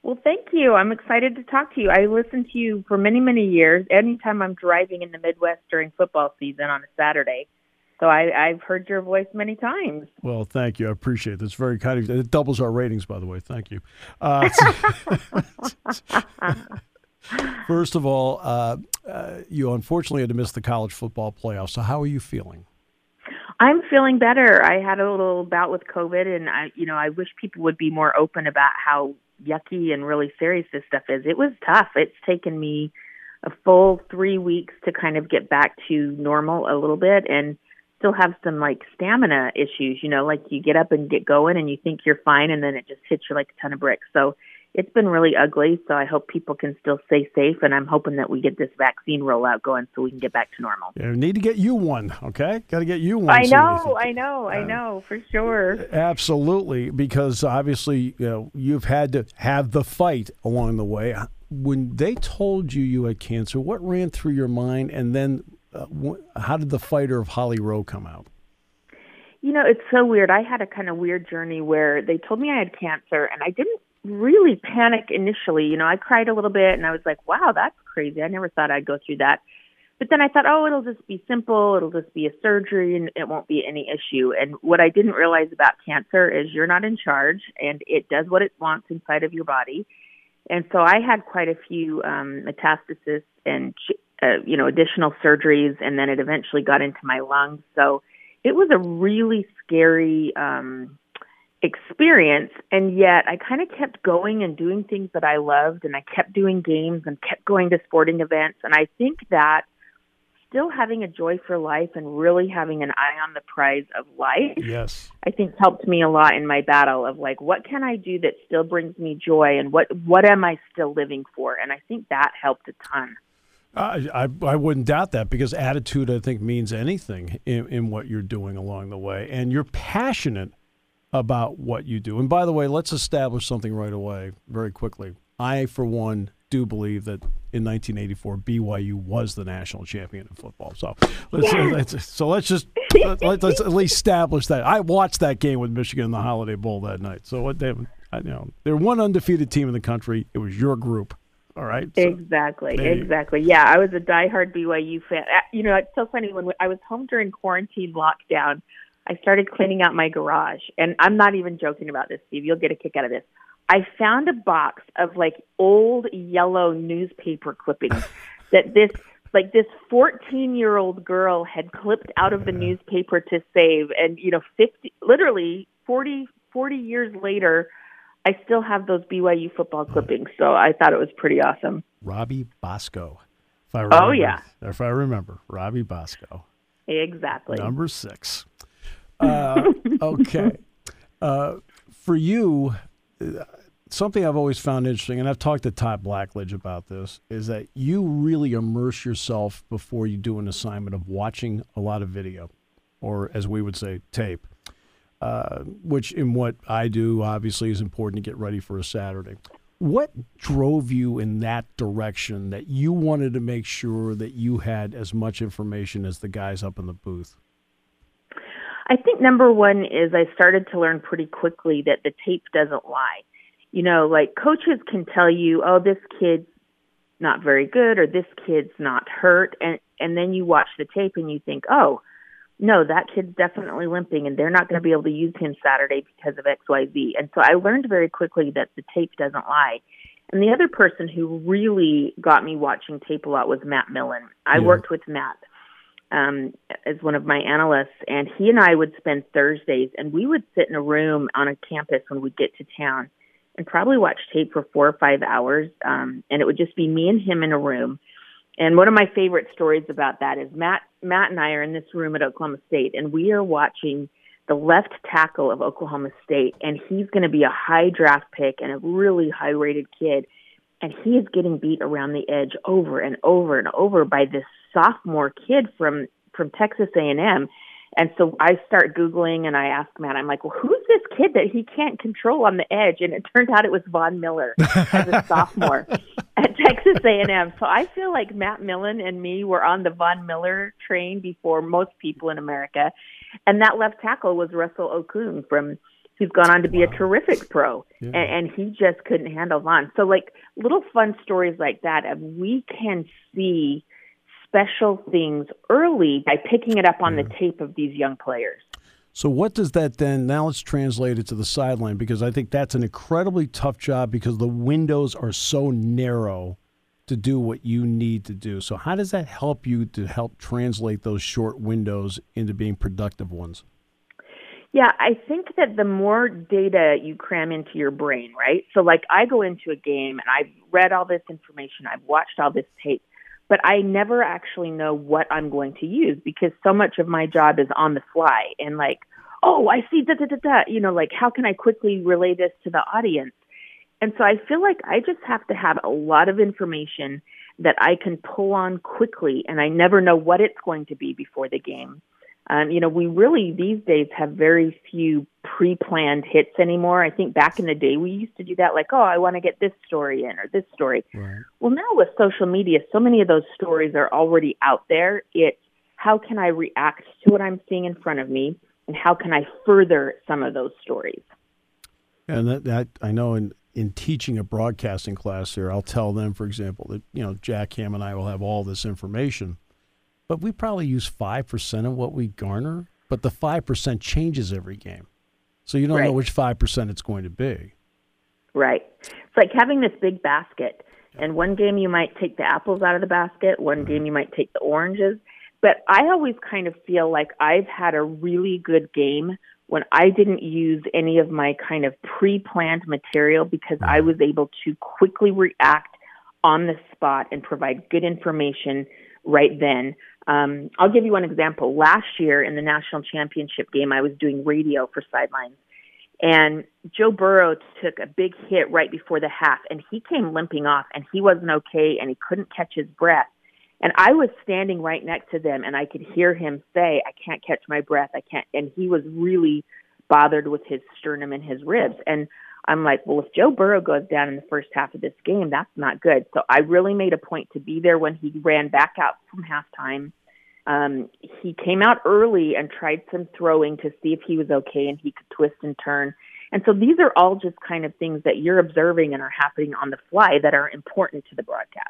Well, thank you. I'm excited to talk to you. I listened to you for many, many years. Anytime I'm driving in the Midwest during football season on a Saturday. So I've heard your voice many times. Well, thank you. I appreciate it. It's very kind of you. It doubles our ratings, by the way. Thank you. First of all, you unfortunately had to miss the college football playoffs. So how are you feeling? I'm feeling better. I had a little bout with COVID, and I wish people would be more open about how yucky and really serious this stuff is. It was tough. It's taken me a full 3 weeks to kind of get back to normal a little bit, and still have some like stamina issues. Like you get up and get going, and you think you're fine, and then it just hits you like a ton of bricks. So it's been really ugly, so I hope people can still stay safe, and I'm hoping that we get this vaccine rollout going so we can get back to normal. Yeah, need to get you one, okay? Got to get you one. I know, for sure. Absolutely, because obviously you've had to have the fight along the way. When they told you had cancer, what ran through your mind, and then how did the fighter of Holly Rowe come out? It's so weird. I had a kind of weird journey where they told me I had cancer, and I didn't really panic initially. I cried a little bit, and I was like, wow, that's crazy. I never thought I'd go through that. But then I thought, oh, it'll just be simple. It'll just be a surgery, and it won't be any issue. And what I didn't realize about cancer is you're not in charge, and it does what it wants inside of your body. And so I had quite a few metastasis and, additional surgeries, and then it eventually got into my lungs. So it was a really scary experience, and yet I kind of kept going and doing things that I loved, and I kept doing games and kept going to sporting events. And I think that still having a joy for life and really having an eye on the prize of life, yes, I think helped me a lot in my battle of like, what can I do that still brings me joy, and what am I still living for? And I think that helped a ton. I wouldn't doubt that, because attitude, I think, means anything in what you're doing along the way, and you're passionate about what you do. And by the way, let's establish something right away, very quickly. I, for one, do believe that in 1984, BYU was the national champion in football. So let's at least establish that. I watched that game with Michigan in the Holiday Bowl that night. So they're one undefeated team in the country. It was your group. All right. So exactly. Yeah, I was a diehard BYU fan. It's so funny, when I was home during quarantine lockdown, I started cleaning out my garage, and I'm not even joking about this, Steve. You'll get a kick out of this. I found a box of like old yellow newspaper clippings that this 14-year-old girl had clipped out of the newspaper to save. And, 40 years later, I still have those BYU football clippings. So I thought it was pretty awesome. Robbie Bosco. If I remember, oh, yeah. If I remember, Robbie Bosco. Exactly. Number 6. Okay. For you, something I've always found interesting, and I've talked to Todd Blackledge about this, is that you really immerse yourself before you do an assignment of watching a lot of video, or as we would say, tape, which in what I do obviously is important to get ready for a Saturday. What drove you in that direction, that you wanted to make sure that you had as much information as the guys up in the booth? I think number one is I started to learn pretty quickly that the tape doesn't lie. Like coaches can tell you, oh, this kid's not very good, or this kid's not hurt. And then you watch the tape and you think, oh, no, that kid's definitely limping, and they're not going to be able to use him Saturday because of X, Y, Z. And so I learned very quickly that the tape doesn't lie. And the other person who really got me watching tape a lot was Matt Millen. I worked with Matt as one of my analysts, and he and I would spend Thursdays, and we would sit in a room on a campus when we'd get to town and probably watch tape for 4 or 5 hours, and it would just be me and him in a room. And one of my favorite stories about that is Matt and I are in this room at Oklahoma State, and we are watching the left tackle of Oklahoma State, and he's going to be a high draft pick and a really high-rated kid, and he is getting beat around the edge over and over and over by this sophomore kid from Texas A&M. And so I start Googling, and I ask Matt, I'm like, well, who's this kid that he can't control on the edge? And it turned out it was Von Miller as a sophomore at Texas A&M. So I feel like Matt Millen and me were on the Von Miller train before most people in America. And that left tackle was Russell Okung from who's gone on to be a terrific pro, Yeah. and he just couldn't handle Vaughn. So, like, little fun stories like that, we can see special things early by picking it up on the tape of these young players. So what does that then, now let's translate it to the sideline, because I think that's an incredibly tough job because the windows are so narrow to do what you need to do. So how does that help you to help translate those short windows into being productive ones? Yeah, I think that the more data you cram into your brain, right? So like I go into a game and I've read all this information, I've watched all this tape, but I never actually know what I'm going to use because so much of my job is on the fly and like, oh, I see like how can I quickly relay this to the audience? And so I feel like I just have to have a lot of information that I can pull on quickly, and I never know what it's going to be before the game. We really these days have very few pre-planned hits anymore. I think back in the day we used to do that, like, oh, I want to get this story in or this story. Right. Well, now with social media, so many of those stories are already out there. It's how can I react to what I'm seeing in front of me, and how can I further some of those stories? And that I know in teaching a broadcasting class here, I'll tell them, for example, that Jack Ham and I will have all this information, but we probably use 5% of what we garner, but the 5% changes every game. So you don't know which 5% it's going to be. Right. It's like having this big basket, and one game you might take the apples out of the basket, one game you might take the oranges. But I always kind of feel like I've had a really good game when I didn't use any of my kind of pre-planned material because I was able to quickly react on the spot and provide good information right then. I'll give you one example. Last year in the national championship game, I was doing radio for Sidelines, and Joe Burrow took a big hit right before the half, and he came limping off, and he wasn't okay, and he couldn't catch his breath. And I was standing right next to them, and I could hear him say, I can't catch my breath, I can't. And he was really bothered with his sternum and his ribs. And I'm like, well, if Joe Burrow goes down in the first half of this game, that's not good. So I really made a point to be there when he ran back out from halftime. He came out early and tried some throwing to see if he was okay and he could twist and turn. And so these are all just kind of things that you're observing and are happening on the fly that are important to the broadcast.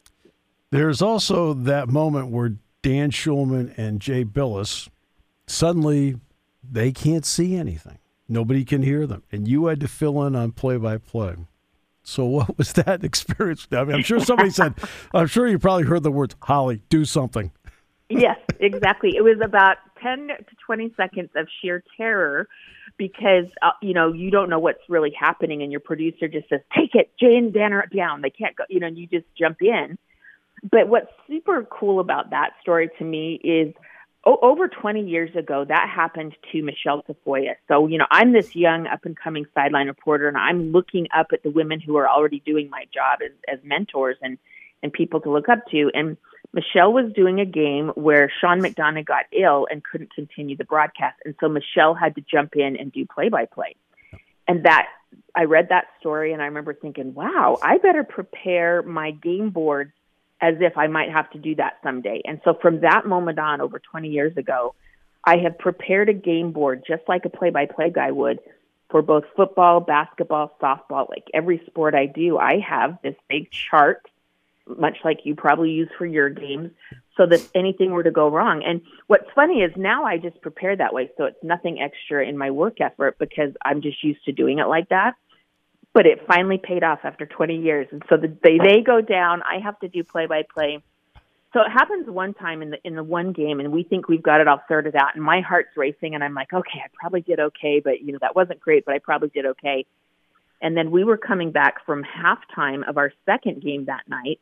There's also that moment where Dan Shulman and Jay Billis, suddenly they can't see anything. Nobody can hear them. And you had to fill in on play-by-play. So what was that experience? I mean, I'm sure somebody said, I'm sure you probably heard the words, Holly, do something. Yes, exactly. It was about 10 to 20 seconds of sheer terror because, you don't know what's really happening, and your producer just says, take it, Jay and Dan are down. They can't go, and you just jump in. But what's super cool about that story to me is over 20 years ago, that happened to Michelle Tafoya. So, I'm this young up-and-coming sideline reporter, and I'm looking up at the women who are already doing my job as mentors and people to look up to. And Michelle was doing a game where Sean McDonough got ill and couldn't continue the broadcast. And so Michelle had to jump in and do play-by-play. And I read that story, and I remember thinking, wow, I better prepare my game boards as if I might have to do that someday. And so from that moment on, over 20 years ago, I have prepared a game board just like a play-by-play guy would for both football, basketball, softball, like every sport I do. I have this big chart, much like you probably use for your games, so that anything were to go wrong. And what's funny is now I just prepare that way, so it's nothing extra in my work effort because I'm just used to doing it like that. But it finally paid off after 20 years. And so they go down. I have to do play-by-play. So it happens one time in the one game, and we think we've got it all sorted out. And my heart's racing, and I'm like, okay, I probably did okay. But, that wasn't great, but I probably did okay. And then we were coming back from halftime of our second game that night.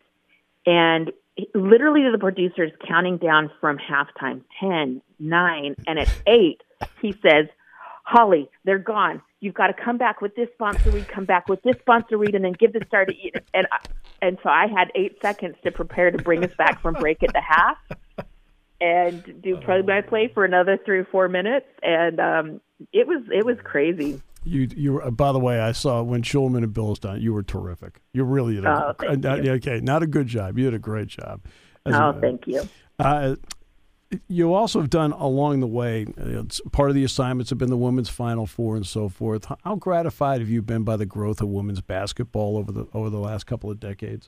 And literally the producer's counting down from halftime, 10, 9, and at 8, he says, Holly, they're gone. You've got to come back with this sponsor read, come back with this sponsor read, and then give the star to eat. And so I had 8 seconds to prepare to bring us back from break at the half and do play-by-play for another 3 or 4 minutes. And it was crazy. You were, by the way, I saw when Shulman and Billis done, you were terrific. You really did. Thank you. Okay, not a good job. You did a great job. Thank you. You also have done along the way, part of the assignments have been the women's Final Four and so forth. How gratified have you been by the growth of women's basketball over the last couple of decades?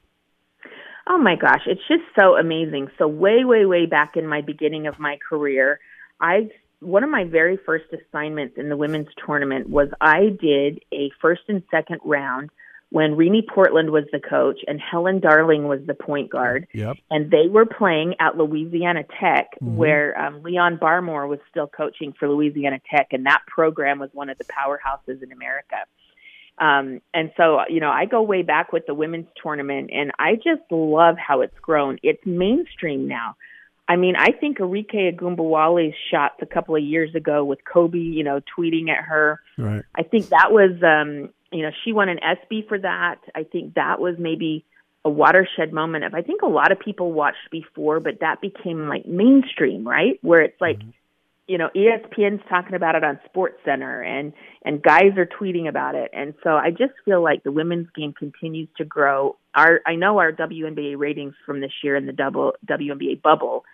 Oh my gosh, it's just so amazing. So way back in my beginning of my career, one of my very first assignments in the women's tournament was I did a first and second round when Renee Portland was the coach and Helen Darling was the point guard. Yep. And they were playing at Louisiana Tech, where Leon Barmore was still coaching for Louisiana Tech, and that program was one of the powerhouses in America. And so, I go way back with the women's tournament, and I just love how it's grown. It's mainstream now. I mean, I think Arike Agumbawale's shots a couple of years ago with Kobe, tweeting at her. Right. I think that was, she won an ESPY for that. I think that was maybe a watershed moment I think a lot of people watched before, but that became like mainstream, right? Where it's like, ESPN's talking about it on SportsCenter and guys are tweeting about it. And so I just feel like the women's game continues to grow. I know our WNBA ratings from this year in the WNBA bubble,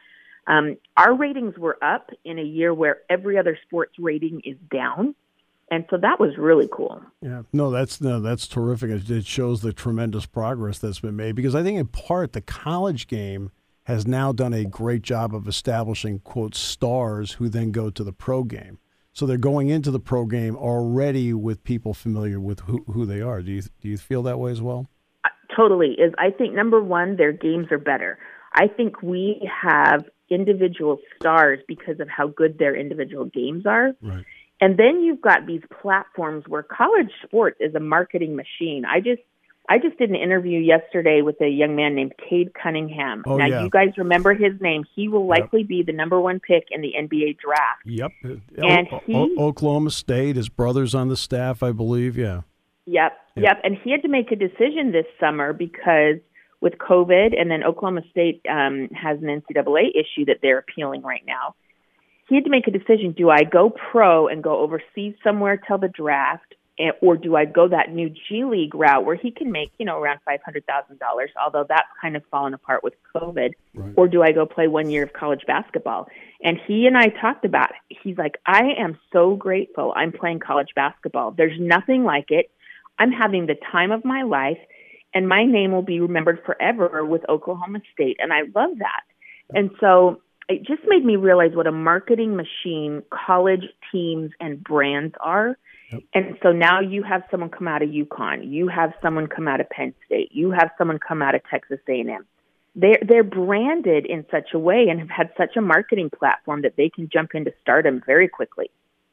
our ratings were up in a year where every other sports rating is down. And so that was really cool. Yeah, that's terrific. It shows the tremendous progress that's been made because I think in part the college game has now done a great job of establishing, quote, stars who then go to the pro game. So they're going into the pro game already with people familiar with who they are. Do you feel that way as well? Totally. I think, number one, their games are better. I think we have individual stars because of how good their individual games are. Right. And then you've got these platforms where college sports is a marketing machine. I just did an interview yesterday with a young man named Cade Cunningham. Oh, now, yeah. You guys remember his name. He will likely be the number one pick in the NBA draft. Yep. And Oklahoma State, his brother's on the staff, I believe, yeah. Yep. And he had to make a decision this summer because with COVID, and then Oklahoma State has an NCAA issue that they're appealing right now. He had to make a decision. Do I go pro and go overseas somewhere till the draft, or do I go that new G League route where he can make, around $500,000, although that's kind of fallen apart with COVID, right. Or do I go play 1 year of college basketball? And he and I talked about it. He's like, I am so grateful I'm playing college basketball. There's nothing like it. I'm having the time of my life, and my name will be remembered forever with Oklahoma State, and I love that. And so it just made me realize what a marketing machine college teams and brands are. Yep. And so now you have someone come out of UConn, you have someone come out of Penn State, you have someone come out of Texas A&M. They're branded in such a way and have had such a marketing platform that they can jump into stardom very quickly.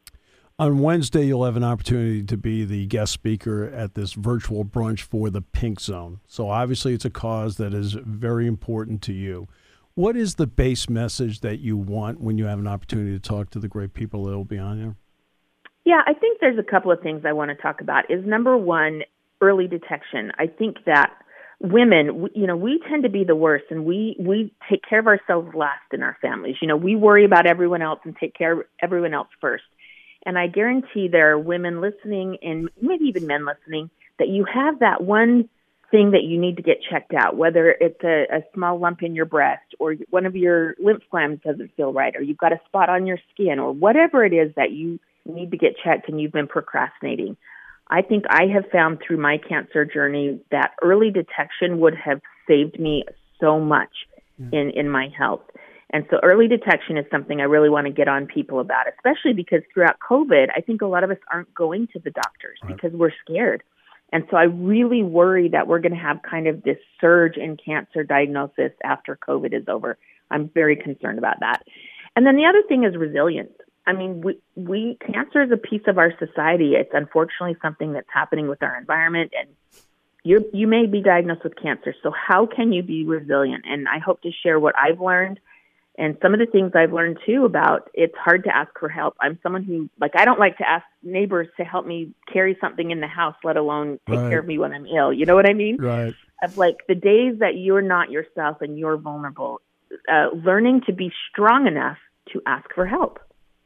On Wednesday, you'll have an opportunity to be the guest speaker at this virtual brunch for the Pink Zone. So obviously it's a cause that is very important to you. What is the base message that you want when you have an opportunity to talk to the great people that will be on here? Yeah, I think there's a couple of things I want to talk about. Is number one, early detection. I think that women, we tend to be the worst, and we take care of ourselves last in our families. We worry about everyone else and take care of everyone else first. And I guarantee there are women listening, and maybe even men listening, that you have that one thing that you need to get checked out, whether it's a small lump in your breast or one of your lymph glands doesn't feel right, or you've got a spot on your skin, or whatever it is that you need to get checked and you've been procrastinating. I think I have found through my cancer journey that early detection would have saved me so much in my health. And so early detection is something I really want to get on people about, especially because throughout COVID, I think a lot of us aren't going to the doctors because we're scared. And so I really worry that we're going to have kind of this surge in cancer diagnosis after COVID is over. I'm very concerned about that. And then the other thing is resilience. I mean, cancer is a piece of our society. It's unfortunately something that's happening with our environment, and you may be diagnosed with cancer. So how can you be resilient? And I hope to share what I've learned and some of the things I've learned too about it's hard to ask for help. I'm someone who, I don't like to ask neighbors to help me carry something in the house, let alone take care of me when I'm ill. You know what I mean? Right. Of the days that you're not yourself and you're vulnerable, learning to be strong enough to ask for help.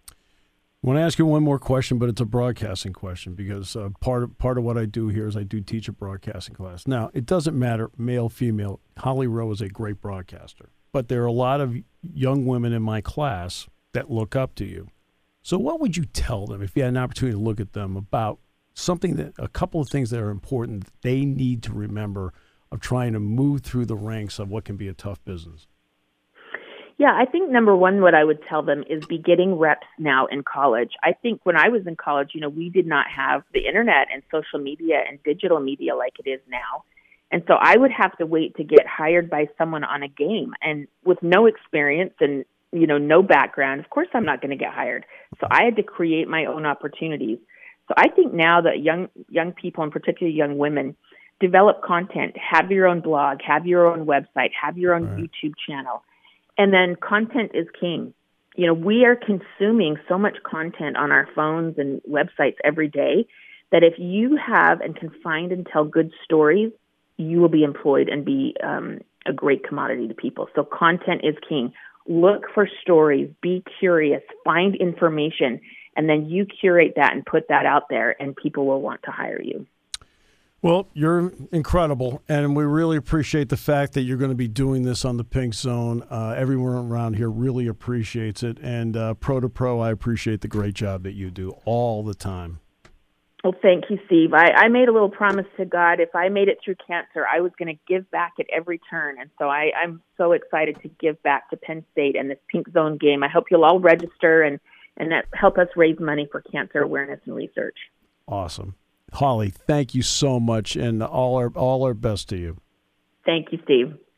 I want to ask you one more question, but it's a broadcasting question because part of what I do here is I do teach a broadcasting class. Now, it doesn't matter, male, female. Holly Rowe is a great broadcaster. but there are a lot of young women in my class that look up to you. So what would you tell them if you had an opportunity to look at them about a couple of things that are important that they need to remember of trying to move through the ranks of what can be a tough business? Yeah, I think number one, what I would tell them is be getting reps now in college. I think when I was in college, we did not have the internet and social media and digital media like it is now. And so I would have to wait to get hired by someone on a game. And with no experience and, no background, of course I'm not going to get hired. So I had to create my own opportunities. So I think now that young people, and particularly young women, develop content, have your own blog, have your own website, have your own YouTube channel. And then content is king. We are consuming so much content on our phones and websites every day that if you have and can find and tell good stories, you will be employed and be a great commodity to people. So content is king. Look for stories, be curious, find information, and then you curate that and put that out there, and people will want to hire you. Well, you're incredible, and we really appreciate the fact that you're going to be doing this on the Pink Zone. Everyone around here really appreciates it, and Pro to Pro, I appreciate the great job that you do all the time. Well, thank you, Steve. I made a little promise to God. If I made it through cancer, I was going to give back at every turn, and so I'm so excited to give back to Penn State and this Pink Zone game. I hope you'll all register and that help us raise money for cancer awareness and research. Awesome. Holly, thank you so much, and all our best to you. Thank you, Steve.